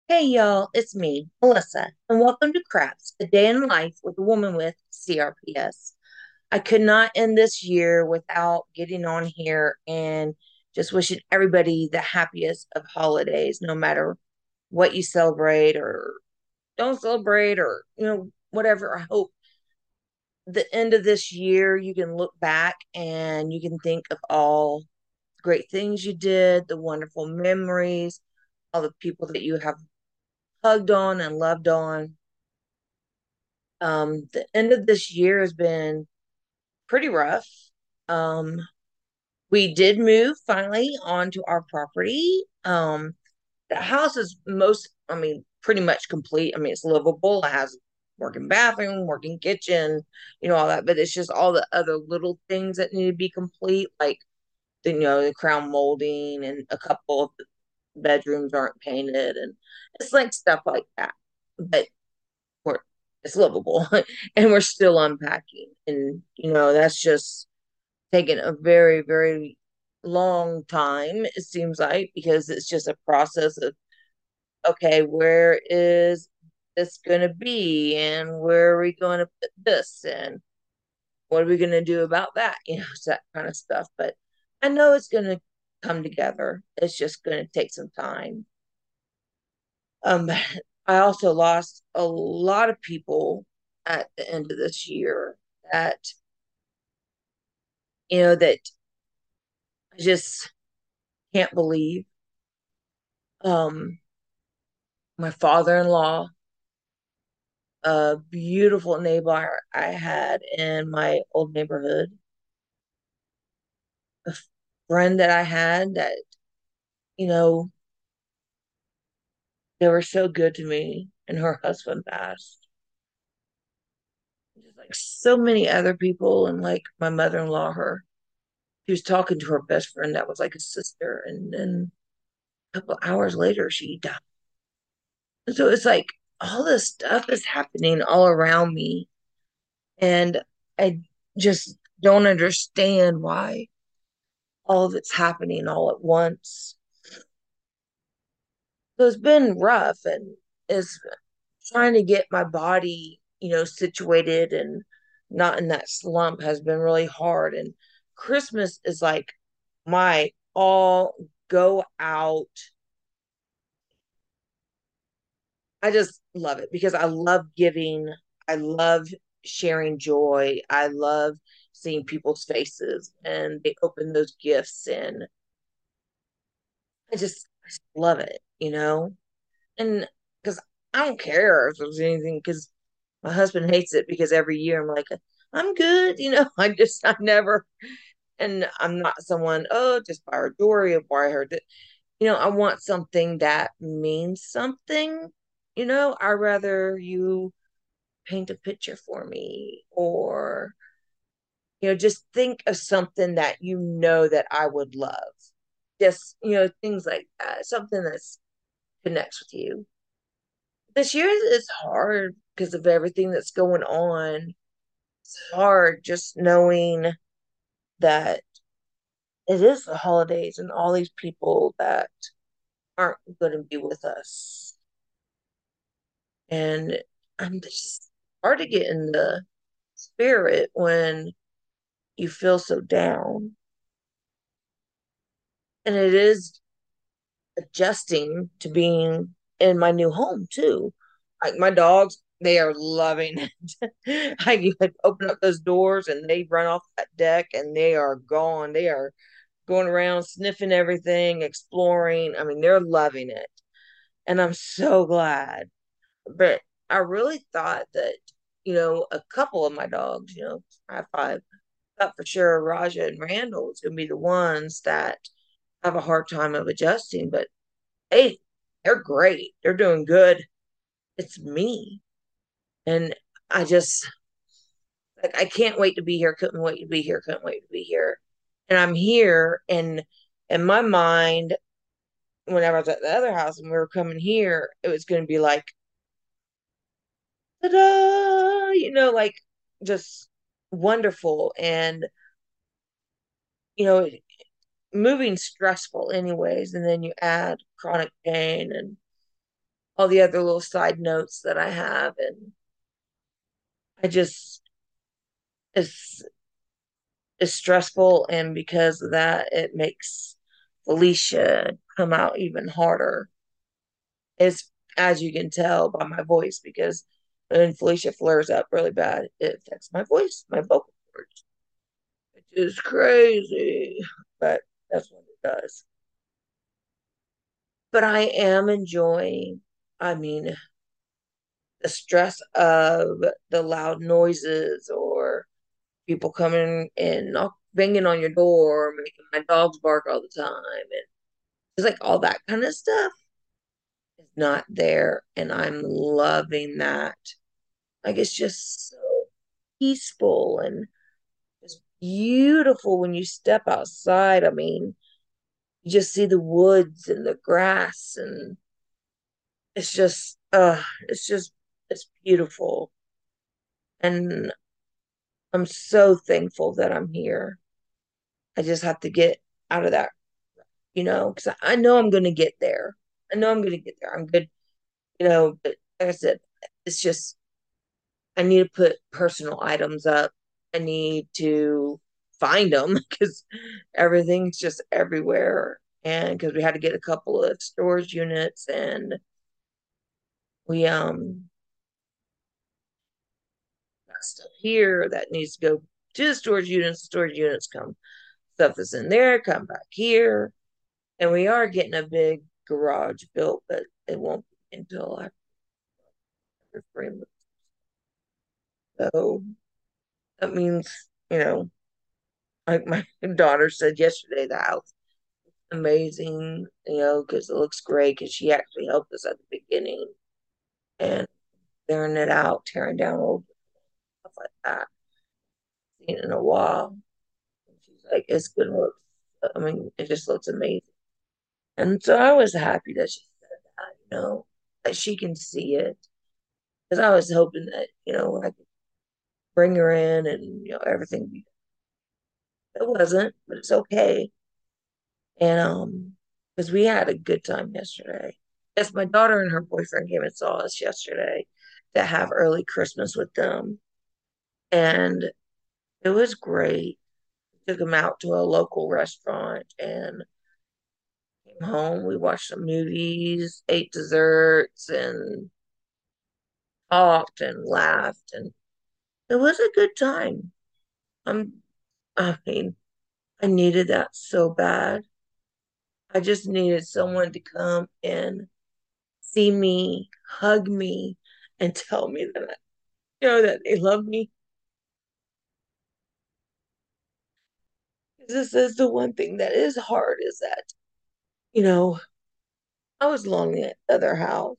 Hey y'all, it's me, Melissa, and welcome to Craps, a day in life with a woman with CRPS. I could not end this year without getting on here and just wishing everybody the happiest of holidays, no matter what you celebrate or don't celebrate or, whatever. I hope the end of this year you can look back and you can think of all great things you did, the wonderful memories, all the people that you have hugged on and loved on. The end of this year has been pretty rough. Um, we did move finally onto our property. The house is pretty much complete. I mean, it's livable. It has working bathroom, working kitchen, all that. But it's just all the other little things that need to be complete, like the crown molding and a couple of the bedrooms aren't painted, and it's like stuff like that. But we're it's livable and we're still unpacking, and that's just taken a very very long time, it seems like, because it's just a process of, okay, where is this going to be, and where are we going to put this, and what are we going to do about that, it's that kind of stuff. But I know it's going to come together. It's just going to take some time. um I also lost a lot of people at the end of this year that that I just can't believe. My father-in-law, a beautiful neighbor I had in my old neighborhood, a friend that I had that, you know, they were so good to me, and her husband passed. Just like so many other people, and like my mother-in-law, she was talking to her best friend that was like a sister, and then a couple hours later she died. And so it's like all this stuff is happening all around me, and I just don't understand why all of it's happening all at once. So it's been rough, and it's trying to get my body, situated and not in that slump has been really hard. And Christmas is like my all go out. I just love it because I love giving. I love sharing joy. I love seeing people's faces and they open those gifts, and I just love it. And because I don't care if there's anything, because my husband hates it, because every year I'm like, I'm good. I never, and I'm not someone, oh, just buy her jewelry or buy her. I want something that means something. I rather you paint a picture for me, or just think of something that that I would love. Just things like that, something that connects with you. This year is hard because of everything that's going on. It's hard just knowing that it is the holidays and all these people that aren't going to be with us. And I'm just hard to get in the spirit when you feel so down. And it is adjusting to being in my new home too. Like my dogs, they are loving it. I open up those doors and they run off that deck and they are gone. They are going around sniffing everything, exploring. I mean, they're loving it. And I'm so glad. But I really thought that, a couple of my dogs, I have five, thought for sure Raja and Randall was going to be the ones that have a hard time of adjusting. But hey, they're great. They're doing good. It's me. And I just, like, I can't wait to be here. Couldn't wait to be here. Couldn't wait to be here. And I'm here. And in my mind, whenever I was at the other house and we were coming here, it was going to be like, ta-da, like just wonderful. And, you know, moving stressful anyways. And then you add chronic pain, and all the other little side notes that I have. And I just, it's, it's stressful. And because of that, it makes Felicia come out even harder. It's, as you can tell by my voice, because when Felicia flares up really bad, it affects my voice, my vocal cords, which is crazy, but that's what it does. But I am enjoying, I mean, the stress of the loud noises or people coming and banging on your door, making my dogs bark all the time, and it's like all that kind of stuff is not there, and I'm loving that. Like it's just so peaceful and it's beautiful when you step outside. I mean, you just see the woods and the grass, and it's just, it's beautiful. And I'm so thankful that I'm here. I just have to get out of that, because I know I'm going to get there. I know I'm going to get there. I'm good, but like I said, it's just, I need to put personal items up. I need to find them because everything's just everywhere. And because we had to get a couple of storage units, and we got stuff here that needs to go to the storage units. The storage units come, stuff that's in there, come back here. And we are getting a big garage built, but it won't be until after 3 months. So that means, you know, like my daughter said yesterday, the house is amazing, because it looks great because she actually helped us at the beginning and clearing it out, tearing down old stuff like that. Seen it in a while. And she's like, it's gonna look, I mean, it just looks amazing. And so I was happy that she said that, that she can see it. Because I was hoping that, I could bring her in and, everything. It wasn't, but it's okay. And because we had a good time yesterday. Yes, my daughter and her boyfriend came and saw us yesterday to have early Christmas with them. And it was great. Took them out to a local restaurant and came home. We watched some movies, ate desserts, and talked and laughed. And it was a good time. I'm, I mean, I needed that so bad. I just needed someone to come and see me, hug me, and tell me that, that they love me. This is the one thing that is hard is that, you know, I was lonely at the other house.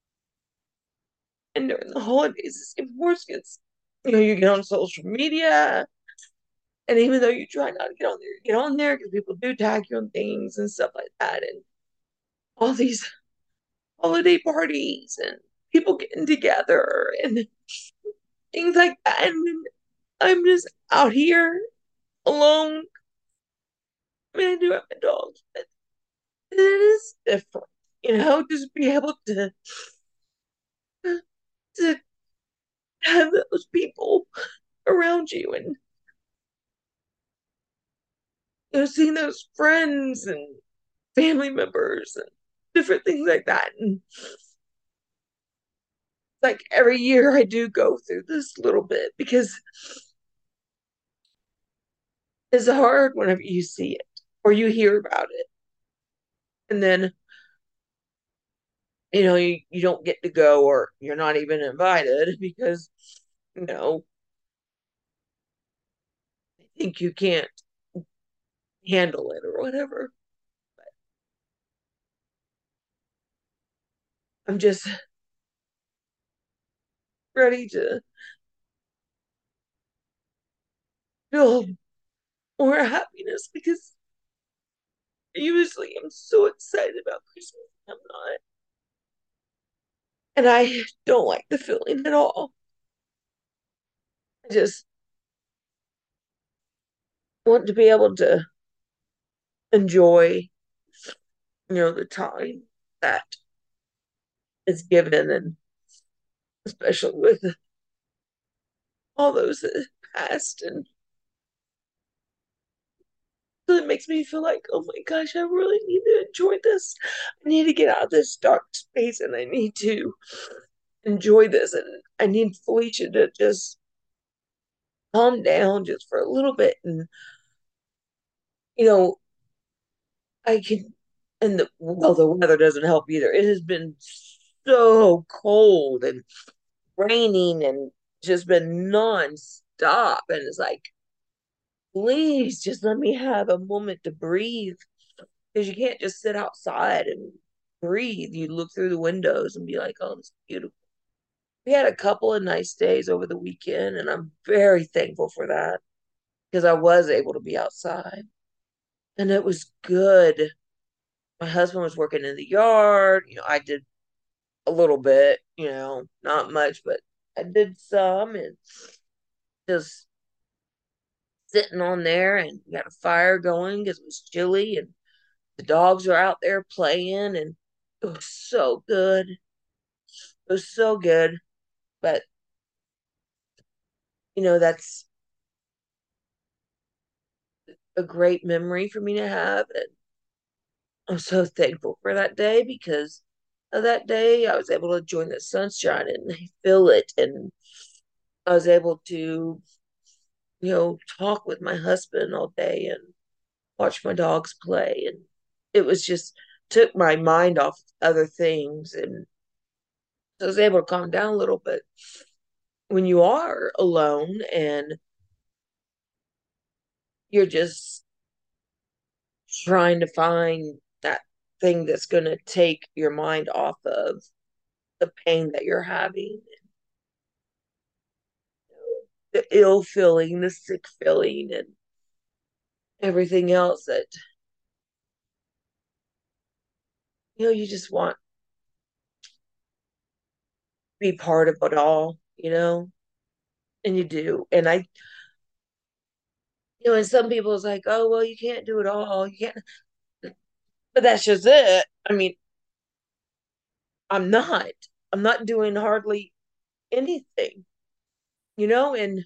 And during the holidays, it's even worse because, you get on social media. And even though you try not to get on there because people do tag you on things and stuff like that. And all these holiday parties and people getting together and things like that. And I'm just out here alone. I mean, I do have my dogs, but it is different, just be able to have those people around you and seeing those friends and family members and different things like that. And like every year I do go through this little bit because it's hard whenever you see it or you hear about it. And then, you don't get to go or you're not even invited because, you know, they think you can't handle it or whatever. I'm just ready to feel more happiness because usually I'm so excited about Christmas. I'm not. And I don't like the feeling at all. I just want to be able to enjoy, the time that is given, and especially with all those that passed. And so it makes me feel like, oh my gosh, I really need to enjoy this. I need to get out of this dark space and I need to enjoy this. And I need Felicia to just calm down just for a little bit. And, you know, I can, and well, the weather doesn't help either. It has been so cold and raining and just been nonstop. And it's like, please just let me have a moment to breathe because you can't just sit outside and breathe. You look through the windows and be like, oh, it's beautiful. We had a couple of nice days over the weekend, and I'm very thankful for that because I was able to be outside and it was good. My husband was working in the yard. I did a little bit, not much, but I did some and just sitting on there and we got a fire going because it was chilly and the dogs are out there playing and it was so good. It was so good. But, that's a great memory for me to have. And I'm so thankful for that day because of that day. I was able to join the sunshine and feel it. And I was able to, talk with my husband all day and watch my dogs play. And it was just took my mind off other things. And I was able to calm down a little bit when you are alone and you're just trying to find that thing that's going to take your mind off of the pain that you're having, the ill feeling, the sick feeling, and everything else that, you just want to be part of it all, and you do. And and some people's like, oh, well, you can't do it all. You can't, but that's just it. I mean, I'm not. I'm not doing hardly anything, and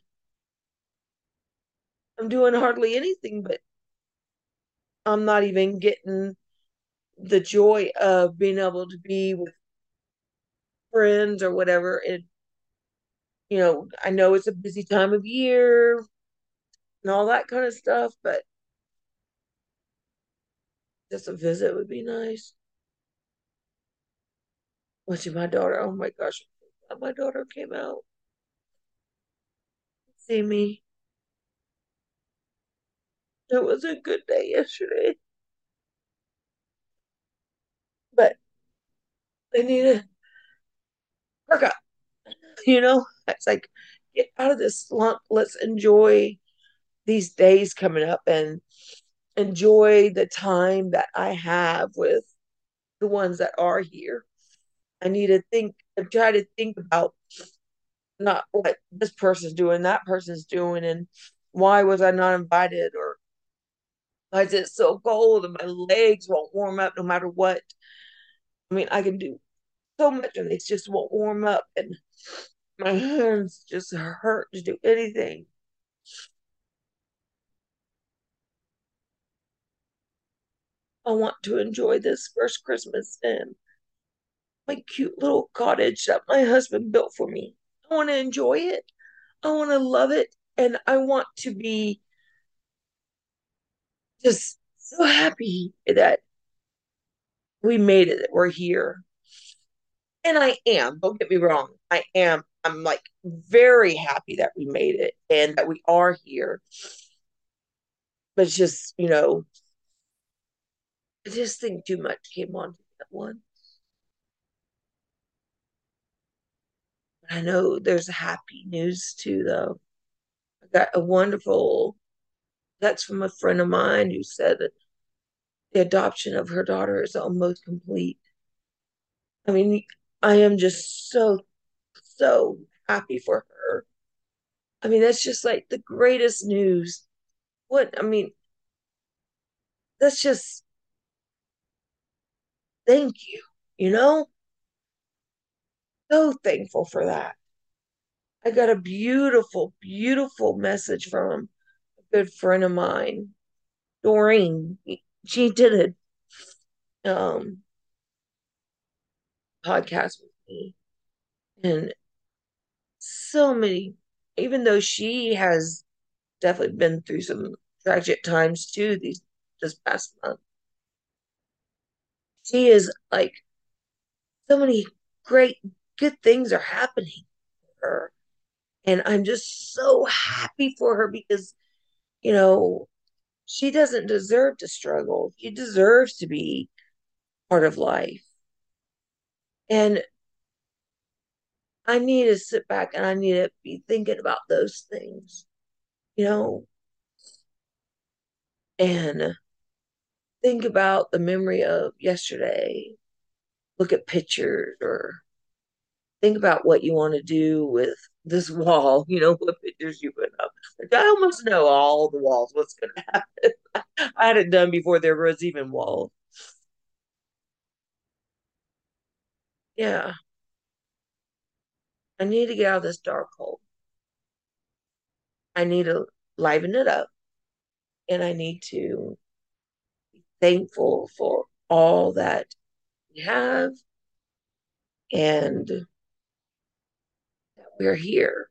I'm doing hardly anything, but I'm not even getting the joy of being able to be with friends or whatever. And, I know it's a busy time of year and all that kind of stuff, but just a visit would be nice. Watching my daughter, oh my gosh, my daughter came out to see me. It was a good day yesterday, but I need to work out, It's like, get out of this slump. Let's enjoy these days coming up and enjoy the time that I have with the ones that are here. I need to think and try to think about not what this person's doing, that person's doing, and why was I not invited, or why is it so cold and my legs won't warm up no matter what. I mean, I can do so much and they just won't warm up, and my hands just hurt to do anything. I want to enjoy this first Christmas in my cute little cottage that my husband built for me. I want to enjoy it. I want to love it. And I want to be just so happy that we made it, that we're here. And I am, don't get me wrong. I am. I'm like very happy that we made it and that we are here. But it's just, I just think too much came on to that one. I know there's happy news too, though. I got a wonderful text from a friend of mine who said that the adoption of her daughter is almost complete. I mean, I am just so, so happy for her. I mean, that's just like the greatest news. What, I mean, that's just thank you, you know? So thankful for that. I got a beautiful, beautiful message from a good friend of mine, Doreen. She did a podcast with me, and so many, even though she has definitely been through some tragic times too, this past month, she is like so many great, good things are happening for her. And I'm just so happy for her because, you know, she doesn't deserve to struggle. She deserves to be part of life. And I need to sit back and I need to be thinking about those things, you know, and think about the memory of yesterday. Look at pictures or think about what you want to do with this wall, what pictures you put up. Like, I almost know all the walls, what's going to happen. I had it done before there was even walls. Yeah, I need to get out of this dark hole. I need to liven it up and I need to be thankful for all that we have and that we're here.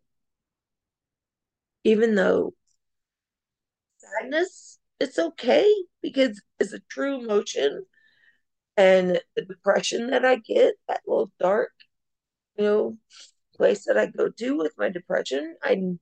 Even though sadness, it's okay because it's a true emotion. And the depression that I get, that little dark, you know, place that I go to with my depression,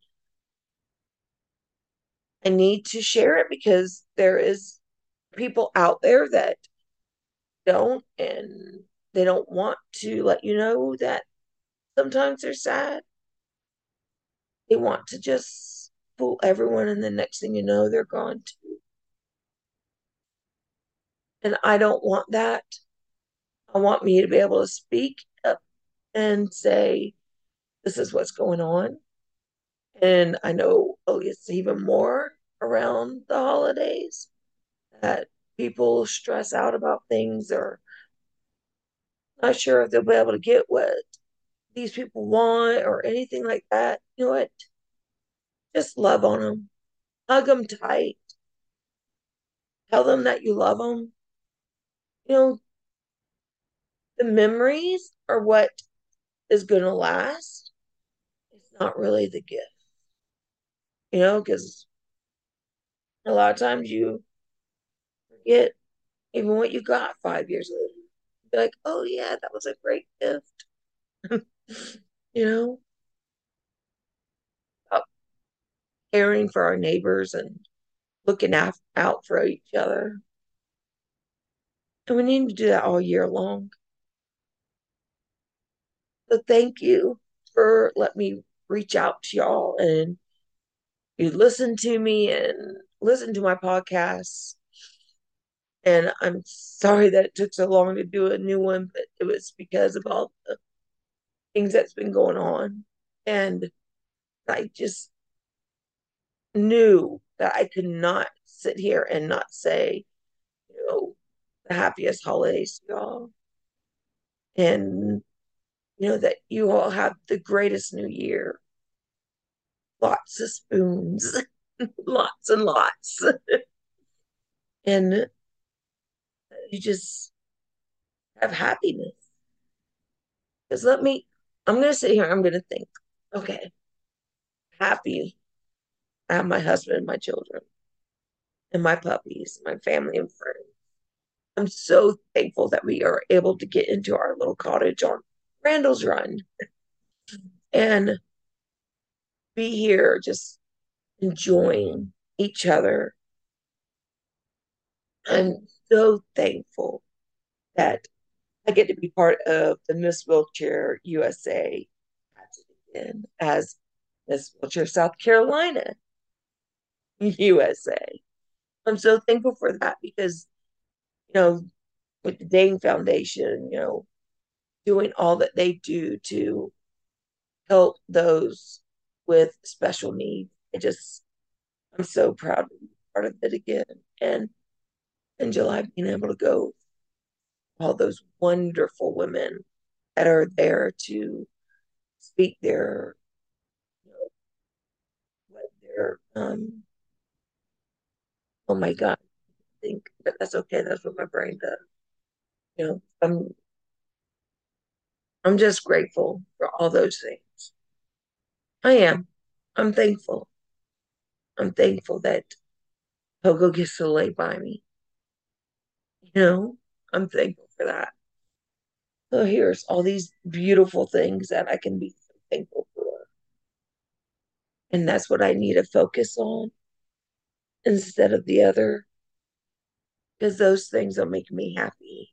I need to share it because there is people out there that don't and they don't want to let you know that sometimes they're sad. They want to just fool everyone and the next thing you know they're gone too. And I don't want that. I want me to be able to speak up and say, this is what's going on. And I know it's even more around the holidays that people stress out about things or not sure if they'll be able to get what these people want or anything like that. You know what? Just love on them, hug them tight, tell them that you love them. You know, the memories are what is going to last. It's not really the gift, because a lot of times you forget even what you got 5 years later. Be like, oh, yeah, that was a great gift. you know, about caring for our neighbors and looking out for each other. And we need to do that all year long. So thank you for letting me reach out to y'all and you listen to me and listen to my podcasts. And I'm sorry that it took so long to do a new one, but it was because of all the things that's been going on. And I just knew that I could not sit here and not say, the happiest holidays, y'all. And that you all have the greatest new year. Lots of spoons, lots and lots. And you just have happiness. Because I'm going to sit here, I'm going to think, okay, happy. I have my husband and my children and my puppies, my family and friends. I'm so thankful that we are able to get into our little cottage on Randall's Run and be here just enjoying each other. I'm so thankful that I get to be part of the Miss Wheelchair USA again as Miss Wheelchair South Carolina USA. I'm so thankful for that because, you know, with the Dane Foundation, doing all that they do to help those with special needs. I'm so proud to be part of it again. And in July, being able to go all those wonderful women that are there to speak their, you know, what their, oh my God, I think but that's okay. That's what my brain does. You know, I'm just grateful for all those things. I am. I'm thankful. I'm thankful that Pogo gets to lay by me. You know, I'm thankful for that. So here's all these beautiful things that I can be so thankful for. And that's what I need to focus on instead of the other, because those things will make me happy.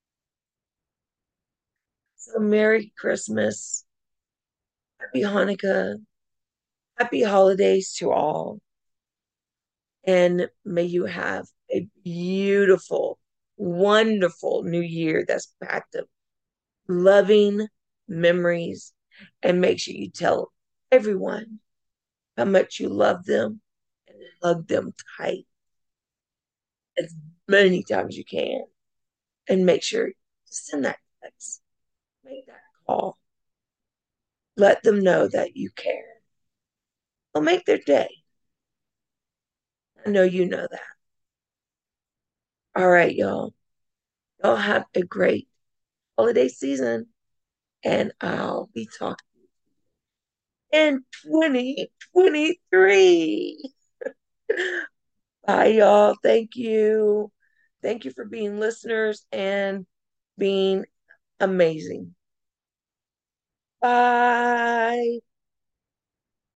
So Merry Christmas, Happy Hanukkah, Happy Holidays to all. And may you have a beautiful, wonderful new year that's packed of loving memories. And make sure you tell everyone how much you love them and hug them tight as many times as you can. And make sure to send that text, make that call, let them know that you care. It'll make their day. I know you know that. All right, y'all. Y'all have a great holiday season, and I'll be talking in 2023. Bye, y'all. Thank you. Thank you for being listeners and being amazing. Bye.